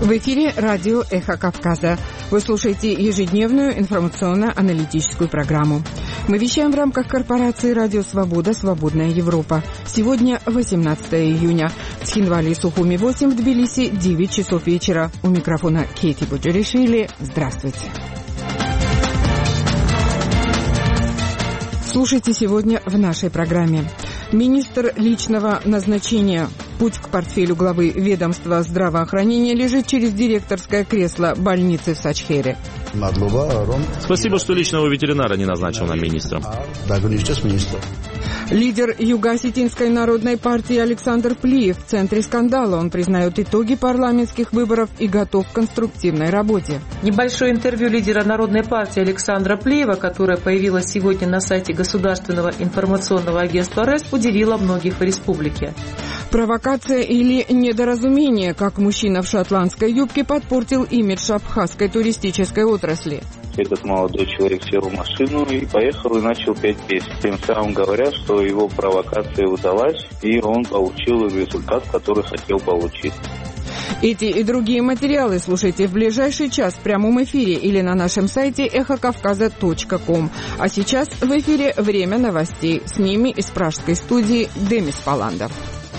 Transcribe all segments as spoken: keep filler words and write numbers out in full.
В эфире радио «Эхо Кавказа». Вы слушаете ежедневную информационно-аналитическую программу. Мы вещаем в рамках корпорации «Радио Свобода. Свободная Европа». Сегодня восемнадцатое июня. В Цхинвале и Сухуми восемь, в Тбилиси девять часов вечера. У микрофона Кейти Буджаришвили. Здравствуйте. Слушайте сегодня в нашей программе. Министр личного назначения. Путь к портфелю главы ведомства здравоохранения лежит через директорское кресло больницы в Сачхере. Спасибо, что личного ветеринара не назначил нам министром. Лидер Юго-Осетинской народной партии Александр Плиев в центре скандала. Он признает итоги парламентских выборов и готов к конструктивной работе. Небольшое интервью лидера народной партии Александра Плиева, которое появилось сегодня на сайте Государственного информационного агентства РЭС, удивило многих в республике. Провокация или недоразумение, как мужчина в шотландской юбке подпортил имидж абхазской туристической отрасли. Этот молодой человек сел в машину и поехал и начал петь песни. Тем самым говоря, что его провокация удалась, и он получил результат, который хотел получить. Эти и другие материалы слушайте в ближайший час в прямом эфире или на нашем сайте эхо кавказа точка ком. А сейчас в эфире время новостей. С ними из пражской студии Демис Паландов.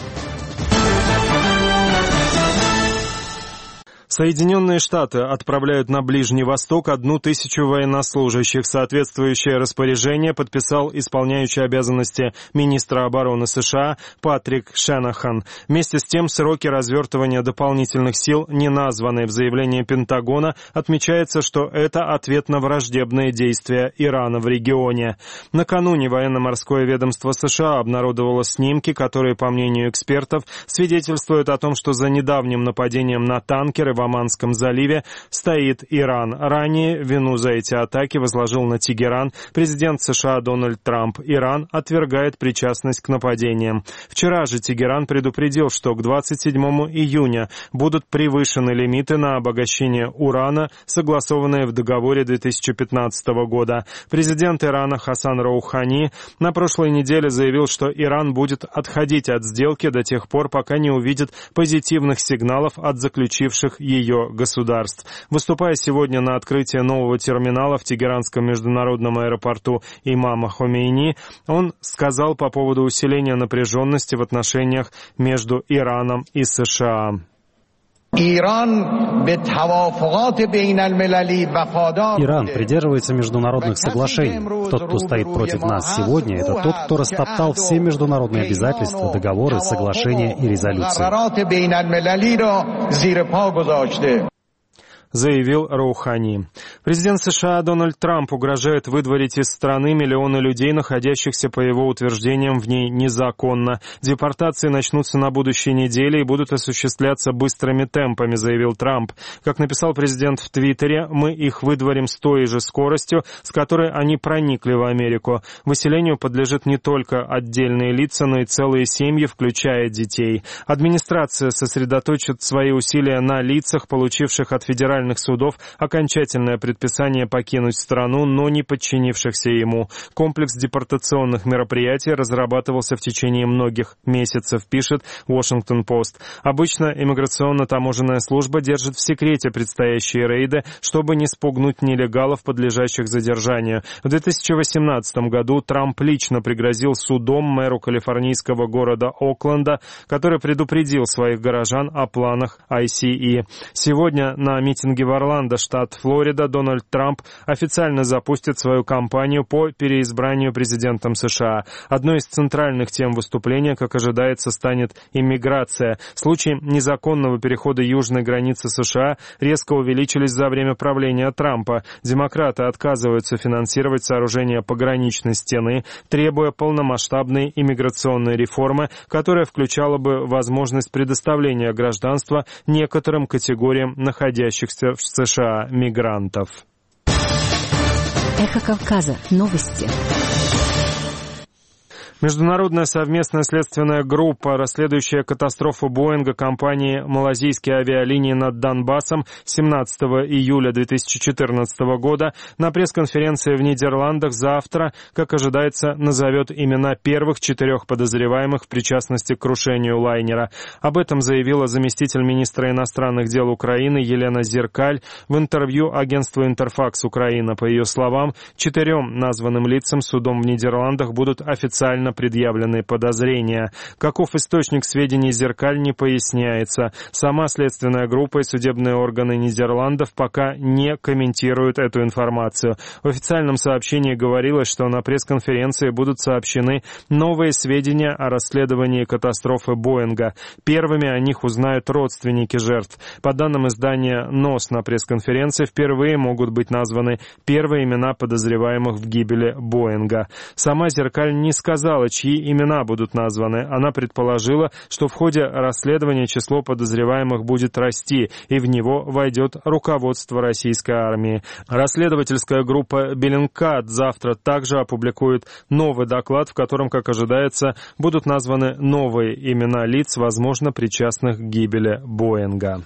Соединенные Штаты отправляют на Ближний Восток одну тысячу военнослужащих. Соответствующее распоряжение подписал исполняющий обязанности министра обороны США Патрик Шенахан. Вместе с тем, сроки развертывания дополнительных сил не названы. В заявлении Пентагона отмечается, что это ответ на враждебные действия Ирана в регионе. Накануне военно-морское ведомство США обнародовало снимки, которые, по мнению экспертов, свидетельствуют о том, что за недавним нападением на танкеры в Оманском заливе стоит Иран. Ранее вину за эти атаки возложил на Тегеран президент США Дональд Трамп. Иран отвергает причастность к нападениям. Вчера же Тегеран предупредил, что к двадцать седьмому июня будут превышены лимиты на обогащение урана, согласованные в договоре две тысячи пятнадцатого года. Президент Ирана Хасан Роухани на прошлой неделе заявил, что Иран будет отходить от сделки до тех пор, пока не увидит позитивных сигналов от заключивших ее государств. Выступая сегодня на открытии нового терминала в Тегеранском международном аэропорту имама Хомейни, он сказал по поводу усиления напряженности в отношениях между Ираном и США. Иран придерживается международных соглашений. Тот, кто стоит против нас сегодня, это тот, кто растоптал все международные обязательства, договоры, соглашения и резолюции, заявил Роухани. Президент США Дональд Трамп угрожает выдворить из страны миллионы людей, находящихся, по его утверждениям, в ней незаконно. Депортации начнутся на будущей неделе и будут осуществляться быстрыми темпами, заявил Трамп. Как написал президент в Твиттере, мы их выдворим с той же скоростью, с которой они проникли в Америку. Выселению подлежит не только отдельные лица, но и целые семьи, включая детей. Администрация сосредоточит свои усилия на лицах, получивших от федеральных судов окончательное предписание покинуть страну, но не подчинившихся ему. Комплекс депортационных мероприятий разрабатывался в течение многих месяцев, пишет Washington-Post. Обычно иммиграционно-таможенная служба держит в секрете предстоящие рейды, чтобы не спугнуть нелегалов, подлежащих задержанию. В две тысячи восемнадцатом году Трамп лично пригрозил судом мэру калифорнийского города Окленда, который предупредил своих горожан о планах ай си и. Сегодня на митинге в Орландо, штат Флорида, Дональд Трамп официально запустит свою кампанию по переизбранию президентом США. Одной из центральных тем выступления, как ожидается, станет иммиграция. Случаи незаконного перехода южной границы США резко увеличились за время правления Трампа. Демократы отказываются финансировать сооружение пограничной стены, требуя полномасштабной иммиграционной реформы, которая включала бы возможность предоставления гражданства некоторым категориям находящихся в США мигрантов. Эхо Кавказа. Новости. Международная совместная следственная группа, расследующая катастрофу Боинга компании «Малайзийские авиалинии» над Донбассом семнадцатого июля две тысячи четырнадцатого года, на пресс-конференции в Нидерландах завтра, как ожидается, назовет имена первых четырех подозреваемых в причастности к крушению лайнера. Об этом заявила заместитель министра иностранных дел Украины Елена Зеркаль в интервью агентству «Интерфакс Украина». По ее словам, четырем названным лицам судом в Нидерландах будут официально предъявлены подозрения. Каков источник сведений Зеркаль, не поясняется. Сама следственная группа и судебные органы Нидерландов пока не комментируют эту информацию. В официальном сообщении говорилось, что на пресс-конференции будут сообщены новые сведения о расследовании катастрофы Боинга. Первыми о них узнают родственники жертв. По данным издания НОС, на пресс-конференции впервые могут быть названы первые имена подозреваемых в гибели Боинга. Сама Зеркаль не сказала, чьи имена будут названы. Она предположила, что в ходе расследования число подозреваемых будет расти, и в него войдет руководство российской армии. Расследовательская группа «Беллингкат» завтра также опубликует новый доклад, в котором, как ожидается, будут названы новые имена лиц, возможно, причастных к гибели Боинга.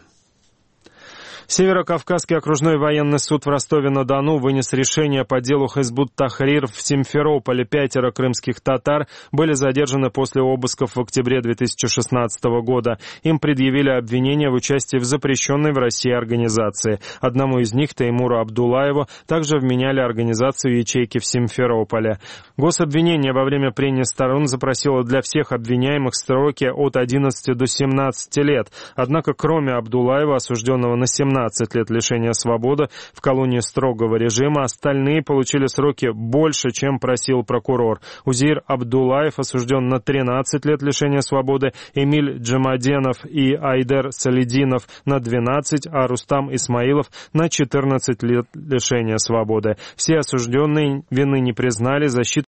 Северо-Кавказский окружной военный суд в Ростове-на-Дону вынес решение по делу Хизбут-Тахрир в Симферополе. Пятеро крымских татар были задержаны после обысков в октябре две тысячи шестнадцатого года. Им предъявили обвинения в участии в запрещенной в России организации. Одному из них, Теймуру Абдуллаеву, также вменяли организацию ячейки в Симферополе. Гособвинение во время прения сторон запросило для всех обвиняемых сроки от одиннадцати до семнадцати лет. Однако, кроме Абдуллаева, осужденного на семнадцать лет лишения свободы в колонии строгого режима, остальные получили сроки больше, чем просил прокурор. Узейр Абдуллаев осужден на тринадцать лет лишения свободы, Эмиль Джамаденов и Айдер Салидинов на двенадцать, а Рустам Исмаилов на четырнадцать лет лишения свободы. Все осужденные вины не признали, защита